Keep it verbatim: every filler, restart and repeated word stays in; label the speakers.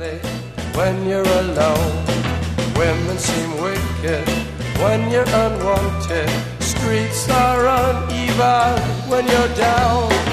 Speaker 1: lonely when you're alone. Women seem wicked when you're unwanted. Streets are uneven when you're down.